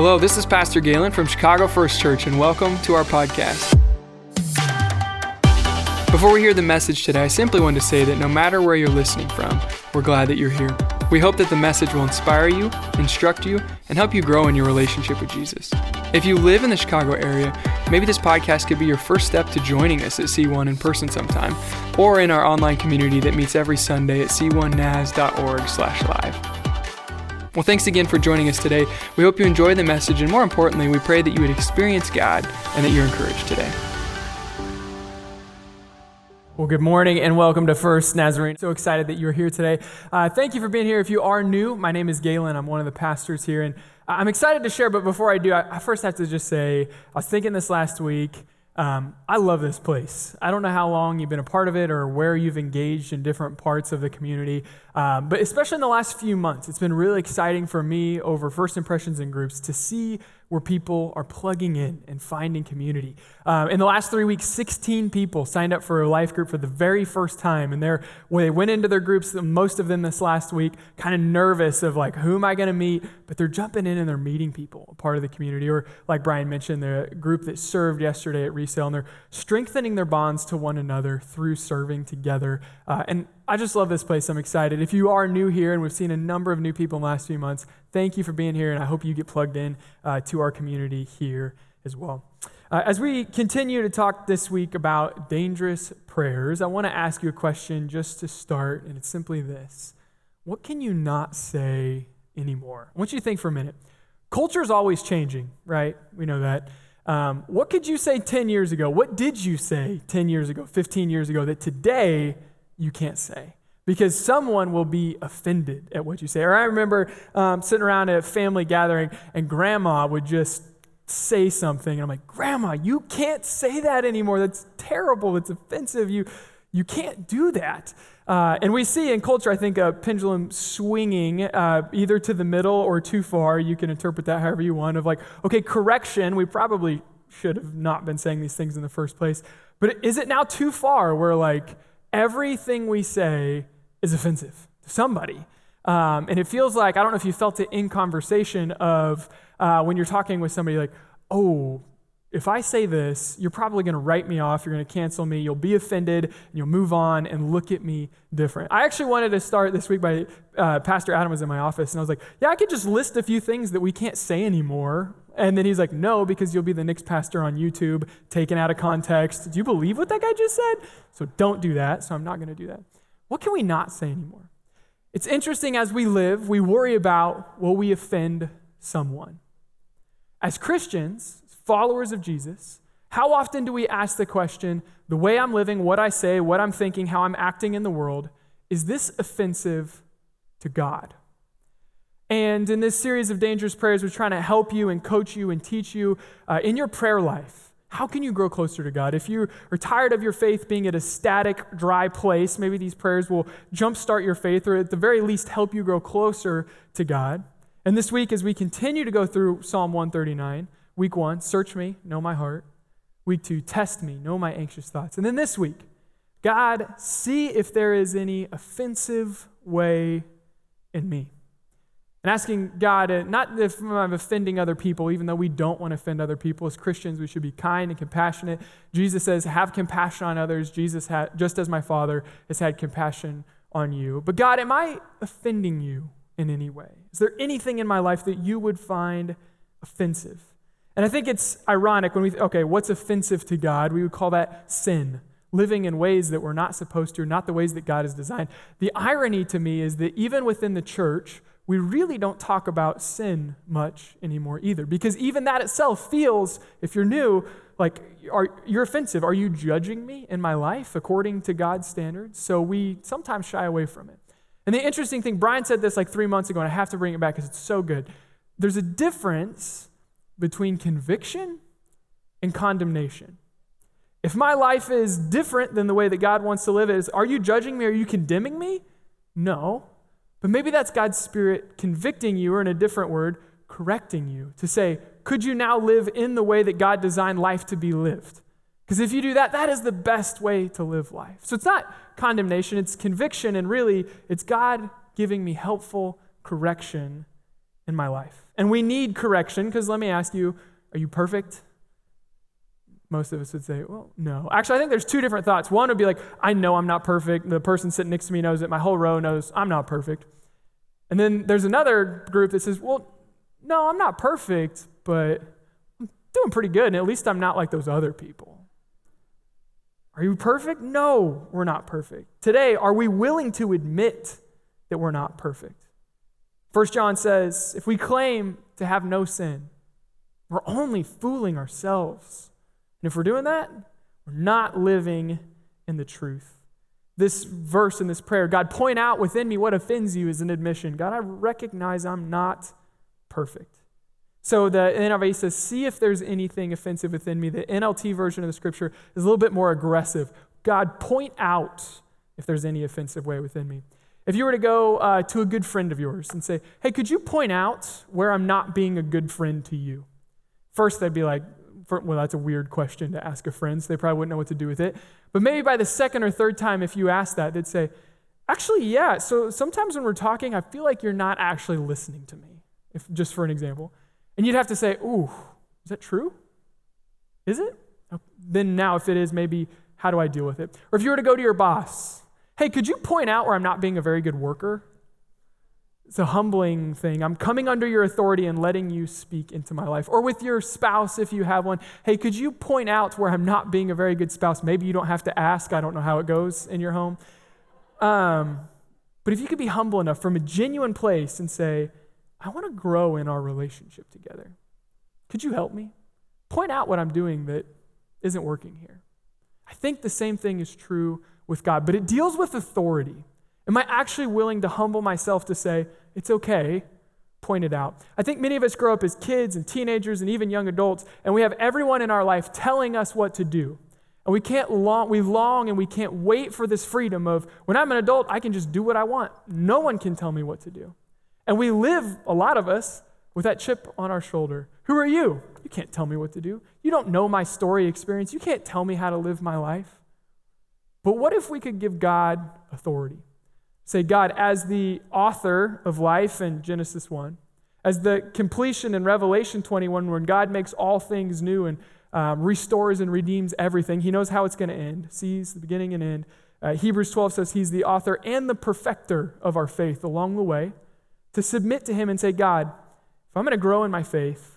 Hello, this is Pastor Galen from Chicago First Church, and welcome to our podcast. Before we hear the message today, I simply want to say that no matter where you're listening from, we're glad that you're here. We hope that the message will inspire you, instruct you, and help you grow in your relationship with Jesus. If you live in the Chicago area, maybe this podcast could be your first step to joining us at C1 in person sometime, or in our online community that meets every Sunday at c1nas.org/live. Well, thanks again for joining us today. We hope you enjoy the message, and more importantly, we pray that you would experience God and that you're encouraged today. Well, good morning and welcome to First Nazarene. So excited that you're here today. Thank you for being here. If you are new, my name is Galen. I'm one of the pastors here, and I'm excited to share, but before I do, I first have to just say, I was thinking this last week, I love this place. I don't know how long you've been a part of it or where you've engaged in different parts of the community, but especially in the last few months, it's been really exciting for me over First Impressions in groups to see where people are plugging in and finding community. In the last 3 weeks, 16 people signed up for a life group for the very first time, and when they went into their groups, most of them this last week, kind of nervous of like, who am I going to meet? But they're jumping in and they're meeting people, a part of the community. Or like Brian mentioned, the group that served yesterday at Resale, and they're strengthening their bonds to one another through serving together. And I just love this place. I'm excited. If you are new here, and we've seen a number of new people in the last few months, thank you for being here, and I hope you get plugged in to our community here as well. As we continue to talk this week about dangerous prayers, I want to ask you a question just to start, and it's simply this. What can you not say anymore? I want you to think for a minute. Culture is always changing, right? We know that. What could you say 10 years ago? What did you say 10 years ago, 15 years ago that today you can't say? Because someone will be offended at what you say. Or I remember sitting around at a family gathering and grandma would just say something. And I'm like, Grandma, you can't say that anymore. That's terrible. It's offensive. You can't do that. And we see in culture, I think, a pendulum swinging either to the middle or too far. You can interpret that however you want, of like, okay, correction. We probably should have not been saying these things in the first place. But is it now too far where like everything we say is offensive to somebody? And it feels like, I don't know if you felt it in conversation of when you're talking with somebody like, oh, if I say this, you're probably going to write me off, you're going to cancel me, you'll be offended, and you'll move on and look at me different. I actually wanted to start this week by, Pastor Adam was in my office, and I was like, yeah, I could just list a few things that we can't say anymore. And then he's like, no, because you'll be the next pastor on YouTube, taken out of context. Do you believe what that guy just said? So don't do that, so I'm not going to do that. What can we not say anymore? It's interesting, as we live, we worry about, will we offend someone? As Christians, followers of Jesus, how often do we ask the question, the way I'm living, what I say, what I'm thinking, how I'm acting in the world, is this offensive to God? And in this series of dangerous prayers, we're trying to help you and coach you and teach you in your prayer life. How can you grow closer to God? If you are tired of your faith being at a static, dry place, maybe these prayers will jumpstart your faith, or at the very least help you grow closer to God. And this week, as we continue to go through Psalm 139, week 1, search me, know my heart. Week 2, test me, know my anxious thoughts. And then this week, God, see if there is any offensive way in me. And asking God, not if I'm offending other people, even though we don't want to offend other people. As Christians, we should be kind and compassionate. Jesus says, have compassion on others, just as my Father has had compassion on you. But God, am I offending you in any way? Is there anything in my life that you would find offensive? And I think it's ironic when what's offensive to God? We would call that sin. Living in ways that we're not supposed to, not the ways that God has designed. The irony to me is that even within the church, we really don't talk about sin much anymore either, because even that itself feels, if you're new, like you're offensive. Are you judging me in my life according to God's standards? So we sometimes shy away from it. And the interesting thing, Brian said this like 3 months ago, and I have to bring it back because it's so good. There's a difference between conviction and condemnation. If my life is different than the way that God wants to live it, are you judging me? Are you condemning me? No. But maybe that's God's Spirit convicting you, or in a different word, correcting you, to say, could you now live in the way that God designed life to be lived? Because if you do that, that is the best way to live life. So it's not condemnation, it's conviction, and really, it's God giving me helpful correction in my life. And we need correction, because let me ask you, are you perfect? Most of us would say, well, no. Actually, I think there's two different thoughts. One would be like, I know I'm not perfect. The person sitting next to me knows it. My whole row knows I'm not perfect. And then there's another group that says, well, no, I'm not perfect, but I'm doing pretty good, and at least I'm not like those other people. Are you perfect? No, we're not perfect. Today, are we willing to admit that we're not perfect? 1 John says, if we claim to have no sin, we're only fooling ourselves. And if we're doing that, we're not living in the truth. This verse in this prayer, God, point out within me what offends you, is an admission. God, I recognize I'm not perfect. So the NIV says, see if there's anything offensive within me. The NLT version of the scripture is a little bit more aggressive. God, point out if there's any offensive way within me. If you were to go to a good friend of yours and say, hey, could you point out where I'm not being a good friend to you? First, they'd be like, well, that's a weird question to ask a friend, so they probably wouldn't know what to do with it. But maybe by the second or third time, if you ask that, they'd say, actually, yeah, so sometimes when we're talking, I feel like you're not actually listening to me, just for an example. And you'd have to say, ooh, is that true? Is it? Then now, if it is, maybe how do I deal with it? Or if you were to go to your boss, hey, could you point out where I'm not being a very good worker? It's a humbling thing. I'm coming under your authority and letting you speak into my life. Or with your spouse, if you have one, hey, could you point out where I'm not being a very good spouse? Maybe you don't have to ask. I don't know how it goes in your home. But if you could be humble enough from a genuine place and say, I want to grow in our relationship together. Could you help me? Point out what I'm doing that isn't working here. I think the same thing is true with God, but it deals with authority. Am I actually willing to humble myself to say, it's okay, point it out? I think many of us grow up as kids and teenagers and even young adults, and we have everyone in our life telling us what to do. And we long and we can't wait for this freedom of, when I'm an adult, I can just do what I want. No one can tell me what to do. And we live, a lot of us, with that chip on our shoulder. Who are you? You can't tell me what to do. You don't know my story experience. You can't tell me how to live my life. But what if we could give God authority? Say, God, as the author of life in Genesis 1, as the completion in Revelation 21, when God makes all things new and restores and redeems everything, he knows how it's going to end, sees the beginning and end. Hebrews 12 says he's the author and the perfecter of our faith along the way, to submit to him and say, God, if I'm going to grow in my faith,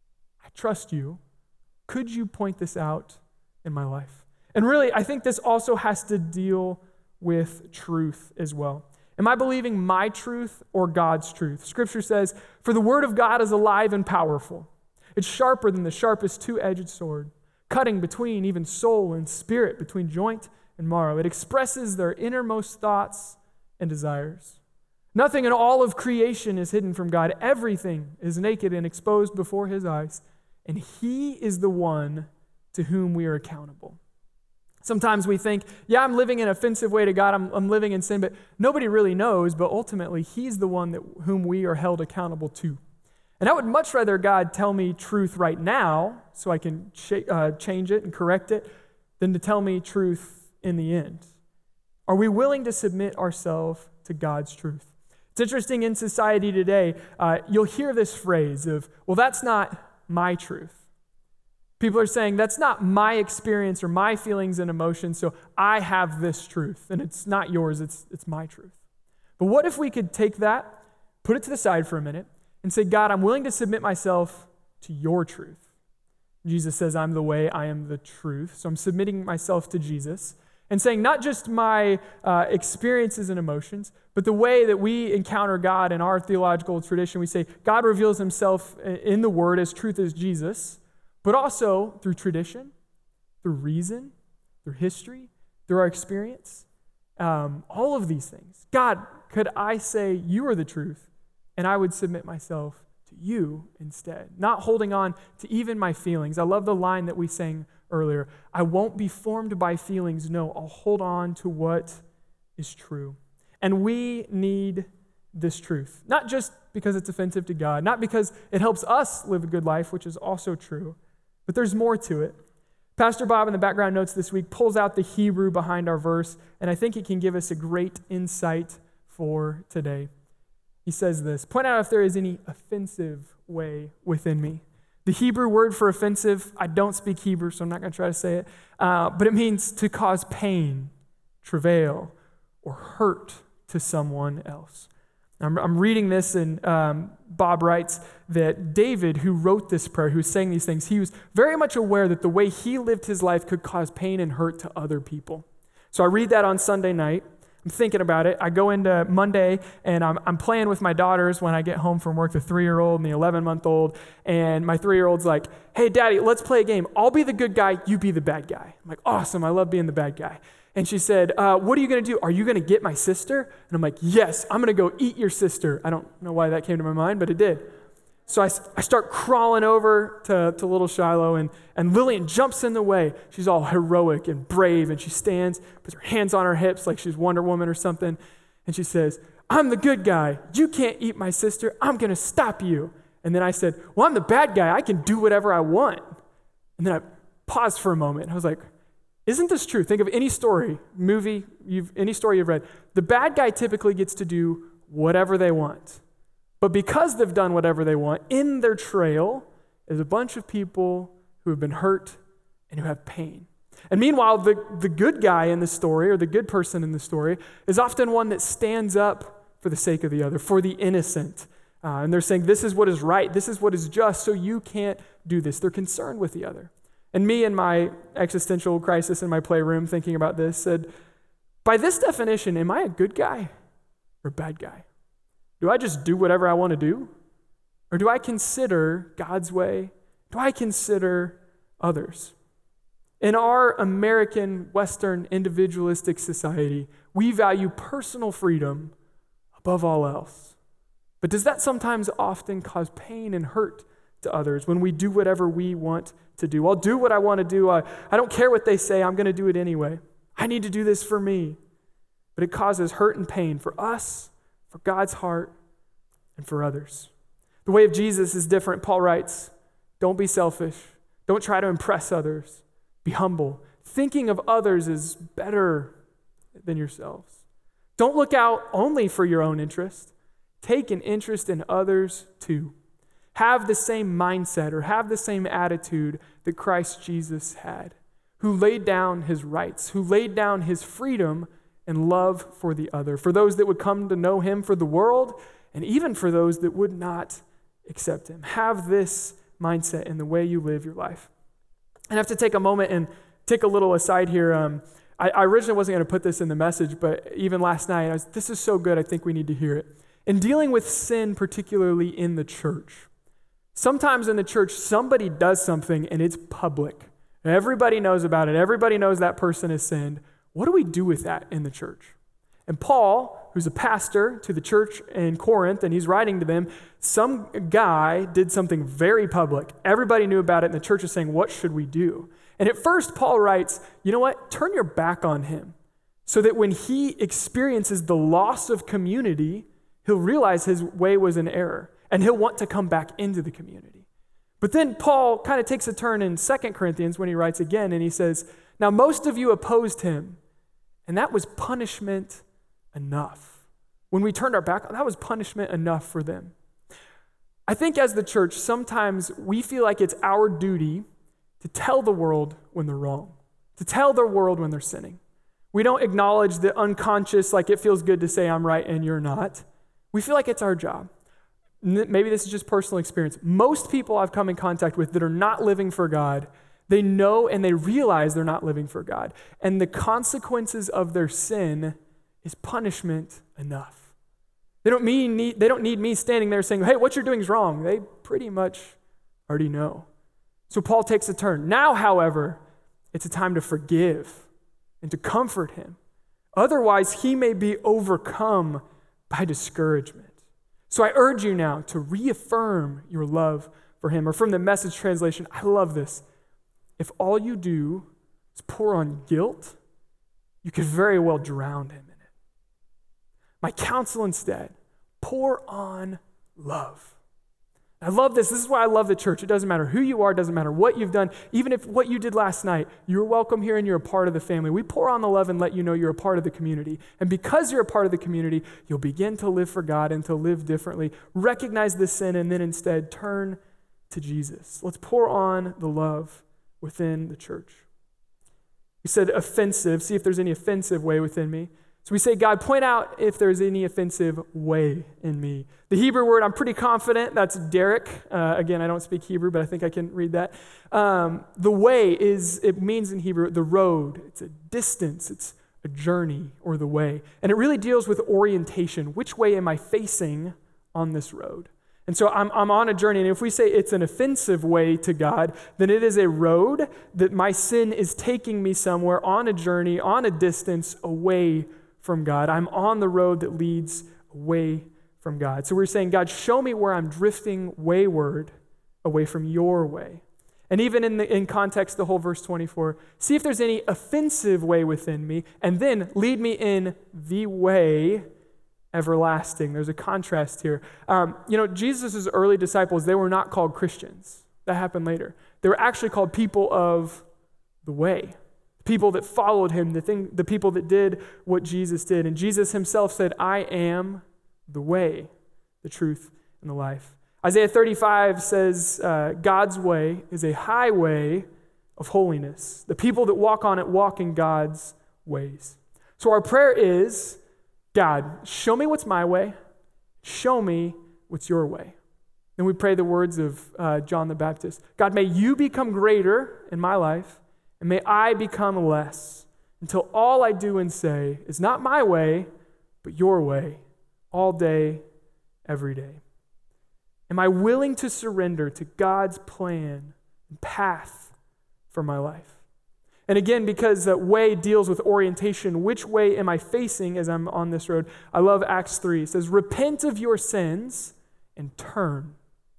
I trust you. Could you point this out in my life? And really, I think this also has to deal with truth as well. Am I believing my truth or God's truth? Scripture says, for the word of God is alive and powerful. It's sharper than the sharpest two-edged sword, cutting between even soul and spirit, between joint and marrow. It expresses their innermost thoughts and desires. Nothing in all of creation is hidden from God. Everything is naked and exposed before his eyes, and he is the one to whom we are accountable. Sometimes we think, yeah, I'm living in an offensive way to God, I'm living in sin, but nobody really knows, but ultimately he's the one whom we are held accountable to. And I would much rather God tell me truth right now so I can change it and correct it than to tell me truth in the end. Are we willing to submit ourselves to God's truth? It's interesting in society today, you'll hear this phrase of, well, that's not my truth. People are saying, that's not my experience or my feelings and emotions, so I have this truth, and it's not yours, it's my truth. But what if we could take that, put it to the side for a minute, and say, God, I'm willing to submit myself to your truth. Jesus says, I'm the way, I am the truth. So I'm submitting myself to Jesus and saying not just my experiences and emotions, but the way that we encounter God in our theological tradition. We say God reveals himself in the Word as truth as Jesus, but also through tradition, through reason, through history, through our experience, all of these things. God, could I say you are the truth, and I would submit myself to you instead, not holding on to even my feelings. I love the line that we sang earlier. I won't be formed by feelings. No, I'll hold on to what is true. And we need this truth, not just because it's offensive to God, not because it helps us live a good life, which is also true, but there's more to it. Pastor Bob in the background notes this week pulls out the Hebrew behind our verse, and I think it can give us a great insight for today. He says this, point out if there is any offensive way within me. The Hebrew word for offensive, I don't speak Hebrew, so I'm not going to try to say it, but it means to cause pain, travail, or hurt to someone else. I'm reading this, and Bob writes that David, who wrote this prayer, who was saying these things, he was very much aware that the way he lived his life could cause pain and hurt to other people. So I read that on Sunday night. I'm thinking about it. I go into Monday, and I'm playing with my daughters when I get home from work, the 3-year-old and the 11-month-old, and my 3-year-old's like, hey, Daddy, let's play a game. I'll be the good guy, you be the bad guy. I'm like, awesome, I love being the bad guy. And she said, what are you going to do? Are you going to get my sister? And I'm like, yes, I'm going to go eat your sister. I don't know why that came to my mind, but it did. So I start crawling over to little Shiloh, and Lillian jumps in the way. She's all heroic and brave, and she stands, puts her hands on her hips like she's Wonder Woman or something, and she says, I'm the good guy. You can't eat my sister. I'm going to stop you. And then I said, well, I'm the bad guy. I can do whatever I want. And then I paused for a moment. I was like, isn't this true? Think of any story, movie, any story you've read. The bad guy typically gets to do whatever they want. But because they've done whatever they want, in their trail is a bunch of people who have been hurt and who have pain. And meanwhile, the good guy in the story, or the good person in the story, is often one that stands up for the sake of the other, for the innocent. And they're saying, this is what is right, this is what is just, so you can't do this. They're concerned with the other. And me in my existential crisis in my playroom thinking about this said, by this definition, am I a good guy or a bad guy? Do I just do whatever I want to do? Or do I consider God's way? Do I consider others? In our American, Western, individualistic society, we value personal freedom above all else. But does that sometimes often cause pain and hurt to others when we do whatever we want to do? I'll do what I want to do. I don't care what they say. I'm going to do it anyway. I need to do this for me. But it causes hurt and pain for us, for God's heart, and for others. The way of Jesus is different. Paul writes, don't be selfish. Don't try to impress others. Be humble. Thinking of others is better than yourselves. Don't look out only for your own interest. Take an interest in others too. Have the same mindset or have the same attitude that Christ Jesus had, who laid down his rights, who laid down his freedom and love for the other, for those that would come to know him, for the world, and even for those that would not accept him. Have this mindset in the way you live your life. And I have to take a moment and take a little aside here. I originally wasn't going to put this in the message, but even last night, this is so good, I think we need to hear it. In dealing with sin, particularly in the church, sometimes in the church, somebody does something and it's public. Everybody knows about it. Everybody knows that person has sinned. What do we do with that in the church? And Paul, who's a pastor to the church in Corinth, and he's writing to them, some guy did something very public. Everybody knew about it, and the church is saying, what should we do? And at first, Paul writes, you know what? Turn your back on him so that when he experiences the loss of community, he'll realize his way was an error, and he'll want to come back into the community. But then Paul kind of takes a turn in 2 Corinthians when he writes again, and he says, now most of you opposed him, and that was punishment enough. When we turned our back, that was punishment enough for them. I think as the church, sometimes we feel like it's our duty to tell the world when they're wrong, to tell the world when they're sinning. We don't acknowledge the unconscious, like it feels good to say I'm right and you're not. We feel like it's our job. Maybe this is just personal experience. Most people I've come in contact with that are not living for God, they know and they realize they're not living for God. And the consequences of their sin is punishment enough. They don't need me standing there saying, hey, what you're doing is wrong. They pretty much already know. So Paul takes a turn. Now, however, it's a time to forgive and to comfort him. Otherwise, he may be overcome by discouragement. So I urge you now to reaffirm your love for him. Or from the Message translation, I love this. If all you do is pour on guilt, you could very well drown him in it. My counsel instead, pour on love. I love this. This is why I love the church. It doesn't matter who you are. It doesn't matter what you've done. Even if what you did last night, you're welcome here and you're a part of the family. We pour on the love and let you know you're a part of the community. And because you're a part of the community, you'll begin to live for God and to live differently. Recognize the sin and then instead turn to Jesus. Let's pour on the love within the church. We said offensive. See if there's any offensive way within me. So we say, God, point out if there's any offensive way in me. The Hebrew word, I'm pretty confident, that's Derek. Again, I don't speak Hebrew, but I think I can read that. The way it means in Hebrew, the road. It's a distance. It's a journey or the way. And it really deals with orientation. Which way am I facing on this road? And so I'm on a journey, and if we say it's an offensive way to God, then it is a road that my sin is taking me somewhere on a journey, on a distance away from God. I'm on the road that leads away from God. So we're saying, God, show me where I'm drifting wayward away from your way. And even in context, the whole verse 24, see if there's any offensive way within me, and then lead me in the way everlasting. There's a contrast here. Jesus' early disciples, they were not called Christians. That happened later. They were actually called people of the way. People that followed him, the people that did what Jesus did. And Jesus himself said, I am the way, the truth, and the life. Isaiah 35 says, God's way is a highway of holiness. The people that walk on it walk in God's ways. So our prayer is, God, show me what's my way. Show me what's your way. Then we pray the words of John the Baptist. God, may you become greater in my life, and may I become less, until all I do and say is not my way, but your way, all day, every day. Am I willing to surrender to God's plan and path for my life? And again, because that way deals with orientation, which way am I facing as I'm on this road? I love Acts 3. It says, repent of your sins and turn.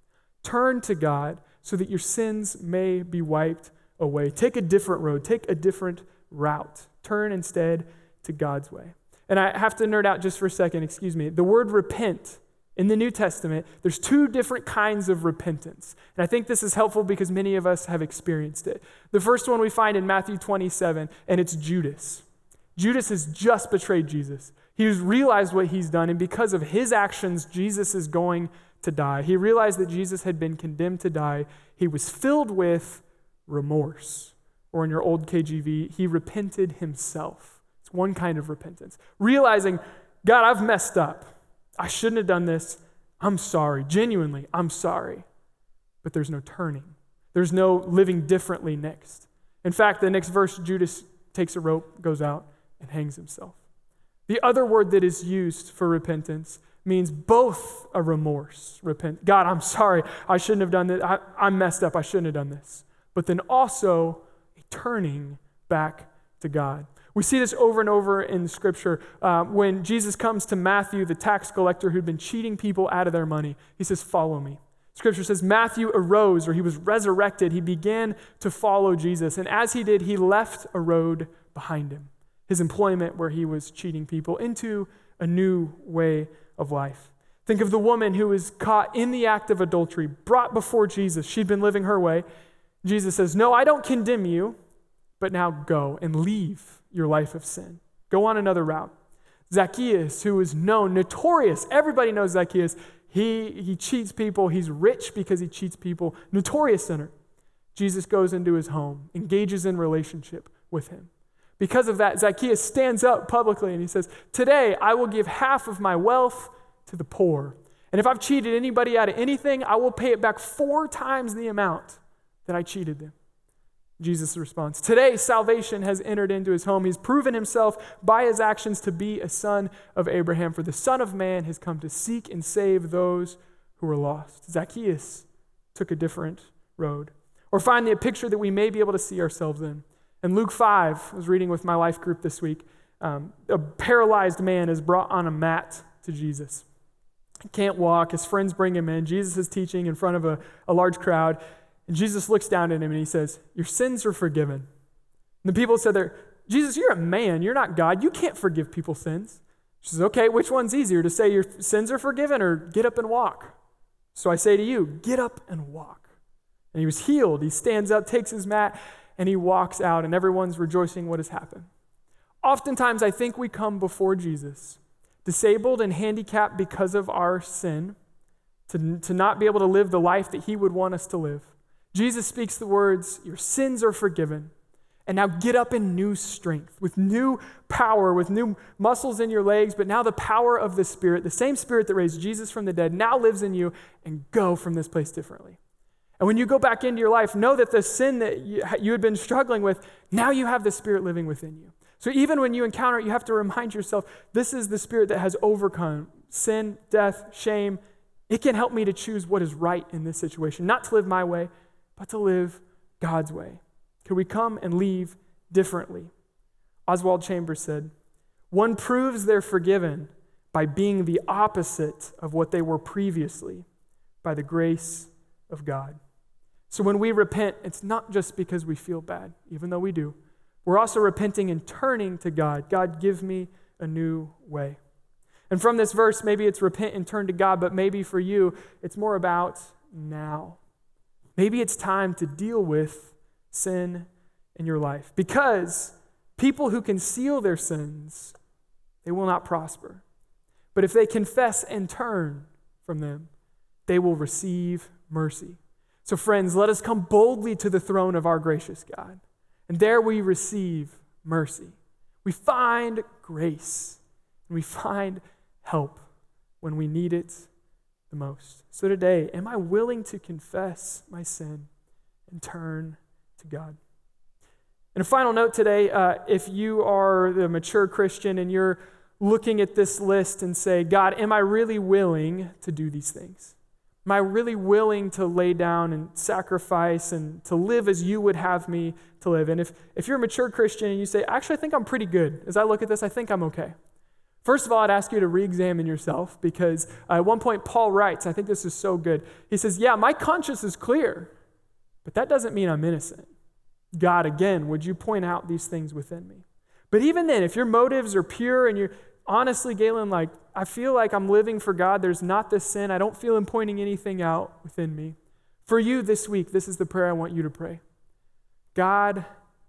Turn to God so that your sins may be wiped away. Take a different road. Take a different route. Turn instead to God's way. And I have to nerd out just for a second, excuse me. The word repent in the New Testament, there's two different kinds of repentance. And I think this is helpful because many of us have experienced it. The first one we find in Matthew 27, and it's Judas. Judas has just betrayed Jesus. He's realized what he's done, and because of his actions, Jesus is going to die. He realized that Jesus had been condemned to die. He was filled with remorse, or in your old KJV, he repented himself. It's one kind of repentance. Realizing, God, I've messed up. I shouldn't have done this. I'm sorry. Genuinely, I'm sorry. But there's no turning. There's no living differently next. In fact, the next verse, Judas takes a rope, goes out, and hangs himself. The other word that is used for repentance means both a remorse. Repent. God, I'm sorry. I shouldn't have done this. I messed up. I shouldn't have done this. But then also a turning back to God. We see this over and over in Scripture. When Jesus comes to Matthew, the tax collector who'd been cheating people out of their money, he says, follow me. Scripture says Matthew arose, or he was resurrected. He began to follow Jesus. And as he did, he left a road behind him, his employment where he was cheating people, into a new way of life. Think of the woman who was caught in the act of adultery, brought before Jesus. She'd been living her way. Jesus says, no, I don't condemn you, but now go and leave your life of sin. Go on another route. Zacchaeus, who is known, notorious, everybody knows Zacchaeus. He cheats people. He's rich because he cheats people. Notorious sinner. Jesus goes into his home, engages in relationship with him. Because of that, Zacchaeus stands up publicly and he says, today I will give half of my wealth to the poor. And if I've cheated anybody out of anything, I will pay it back 4 times the amount that I cheated them. Jesus responds, today salvation has entered into his home. He's proven himself by his actions to be a son of Abraham. For the Son of Man has come to seek and save those who are lost. Zacchaeus took a different road. Or finally, a picture that we may be able to see ourselves in. In Luke 5, I was reading with my life group this week, a paralyzed man is brought on a mat to Jesus. He can't walk. His friends bring him in. Jesus is teaching in front of a large crowd. And Jesus looks down at him and he says, your sins are forgiven. And the people said there, Jesus, you're a man. You're not God. You can't forgive people's sins. She says, okay, which one's easier, to say your sins are forgiven or get up and walk? So I say to you, get up and walk. And he was healed. He stands up, takes his mat, and he walks out, and everyone's rejoicing what has happened. Oftentimes, I think we come before Jesus, disabled and handicapped because of our sin, to not be able to live the life that he would want us to live. Jesus speaks the words, your sins are forgiven. And now get up in new strength, with new power, with new muscles in your legs, but now the power of the Spirit, the same Spirit that raised Jesus from the dead, now lives in you, and go from this place differently. And when you go back into your life, know that the sin that you had been struggling with, now you have the Spirit living within you. So even when you encounter it, you have to remind yourself, this is the Spirit that has overcome sin, death, shame. It can help me to choose what is right in this situation, not to live my way, but to live God's way. Could we come and leave differently? Oswald Chambers said, one proves they're forgiven by being the opposite of what they were previously, by the grace of God. So when we repent, it's not just because we feel bad, even though we do. We're also repenting and turning to God. God, give me a new way. And from this verse, maybe it's repent and turn to God, but maybe for you, it's more about now. Maybe it's time to deal with sin in your life, because people who conceal their sins, they will not prosper. But if they confess and turn from them, they will receive mercy. So friends, let us come boldly to the throne of our gracious God, and there we receive mercy. We find grace, and we find help when we need it the most. So today, am I willing to confess my sin and turn to God? And a final note today, if you are the mature Christian and you're looking at this list and say, God, am I really willing to do these things? Am I really willing to lay down and sacrifice and to live as you would have me to live? And if you're a mature Christian and you say, actually, I think I'm pretty good. As I look at this, I think I'm okay. First of all, I'd ask you to re-examine yourself, because at one point Paul writes, I think this is so good. He says, yeah, my conscience is clear, but that doesn't mean I'm innocent. God, again, would you point out these things within me? But even then, if your motives are pure and you're honestly, Galen, like, I feel like I'm living for God, there's not this sin, I don't feel him pointing anything out within me. For you this week, this is the prayer I want you to pray. God,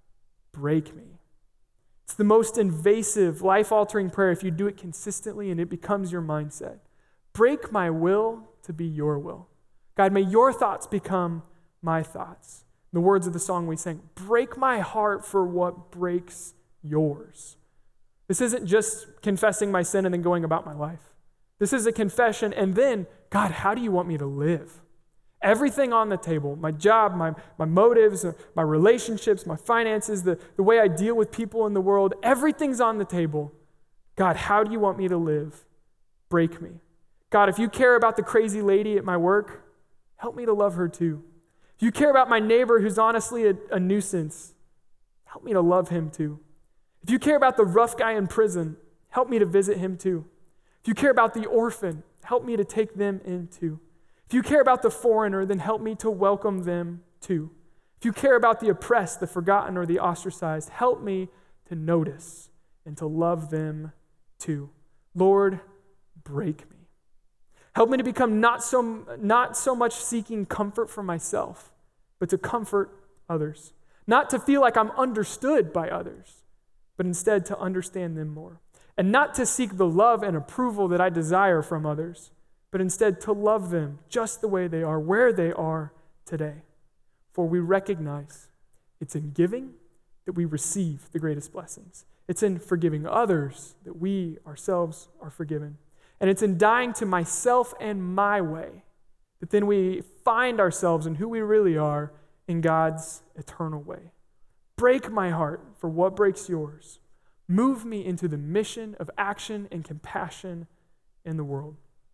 break me. It's the most invasive, life-altering prayer if you do it consistently and it becomes your mindset. Break my will to be your will. God, may your thoughts become my thoughts. In the words of the song we sang, break my heart for what breaks yours. This isn't just confessing my sin and then going about my life. This is a confession, and then, God, how do you want me to live? Everything on the table, my job, my motives, my relationships, my finances, the way I deal with people in the world, everything's on the table. God, how do you want me to live? Break me. God, if you care about the crazy lady at my work, help me to love her too. If you care about my neighbor who's honestly a nuisance, help me to love him too. If you care about the rough guy in prison, help me to visit him too. If you care about the orphan, help me to take them in too. If you care about the foreigner, then help me to welcome them too. If you care about the oppressed, the forgotten, or the ostracized, help me to notice and to love them too. Lord, break me. Help me to become not so much seeking comfort for myself, but to comfort others. Not to feel like I'm understood by others, but instead to understand them more. And not to seek the love and approval that I desire from others, but instead to love them just the way they are, where they are today. For we recognize it's in giving that we receive the greatest blessings. It's in forgiving others that we ourselves are forgiven. And it's in dying to myself and my way that then we find ourselves in who we really are in God's eternal way. Break my heart for what breaks yours. Move me into the mission of action and compassion in the world.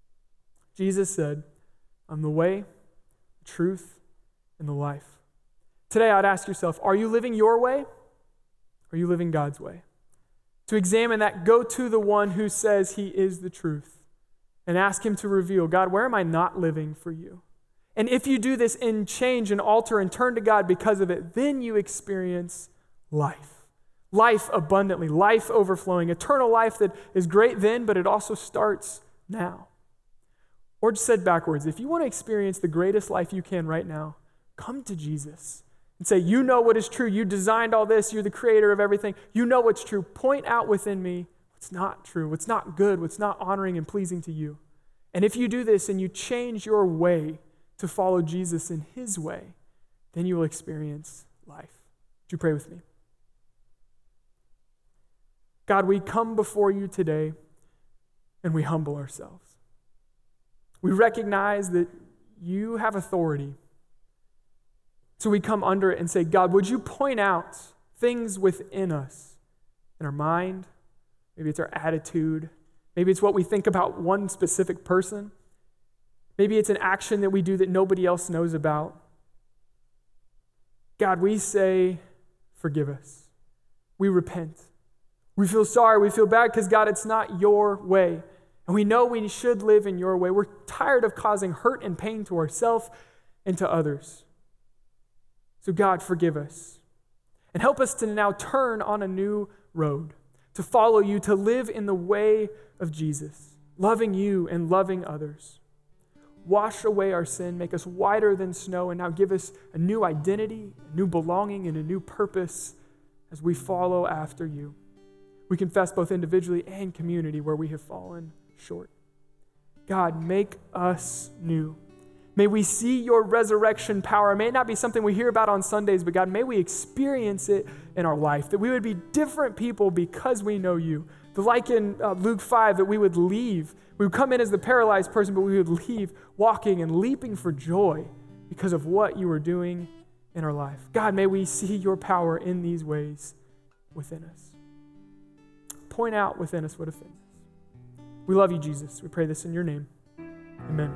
Jesus said, I'm the way, the truth, and the life. Today, I'd ask yourself, are you living your way? Or are you living God's way? To examine that, go to the one who says he is the truth and ask him to reveal, God, where am I not living for you? And if you do this and change and alter and turn to God because of it, then you experience life. Life abundantly, life overflowing, eternal life that is great then, but it also starts now. Or just said backwards, if you want to experience the greatest life you can right now, come to Jesus and say, you know what is true. You designed all this. You're the creator of everything. You know what's true. Point out within me what's not true, what's not good, what's not honoring and pleasing to you. And if you do this and you change your way to follow Jesus in his way, then you will experience life. Would you pray with me? God, we come before you today and we humble ourselves. We recognize that you have authority. So we come under it and say, God, would you point out things within us, in our mind? Maybe it's our attitude. Maybe it's what we think about one specific person. Maybe it's an action that we do that nobody else knows about. God, we say, forgive us. We repent. We feel sorry. We feel bad because, God, it's not your way. And we know we should live in your way. We're tired of causing hurt and pain to ourselves and to others. So God, forgive us. And help us to now turn on a new road, to follow you, to live in the way of Jesus, loving you and loving others. Wash away our sin, make us whiter than snow, and now give us a new identity, a new belonging, and a new purpose as we follow after you. We confess both individually and community where we have fallen short. God, make us new. May we see your resurrection power. It may not be something we hear about on Sundays, but God, may we experience it in our life, that we would be different people because we know you. Like in Luke 5, that we would leave. We would come in as the paralyzed person, but we would leave walking and leaping for joy because of what you were doing in our life. God, may we see your power in these ways within us. Point out within us what offends us. We love you, Jesus. We pray this in your name. Amen.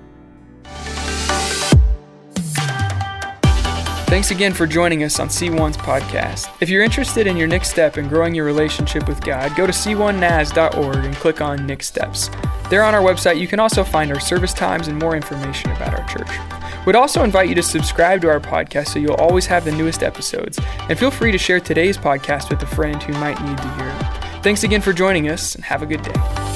Thanks again for joining us on C1's podcast. If you're interested in your next step in growing your relationship with God, go to c1nas.org and click on Next Steps. There on our website, you can also find our service times and more information about our church. We'd also invite you to subscribe to our podcast so you'll always have the newest episodes. And feel free to share today's podcast with a friend who might need to hear it. Thanks again for joining us, and have a good day.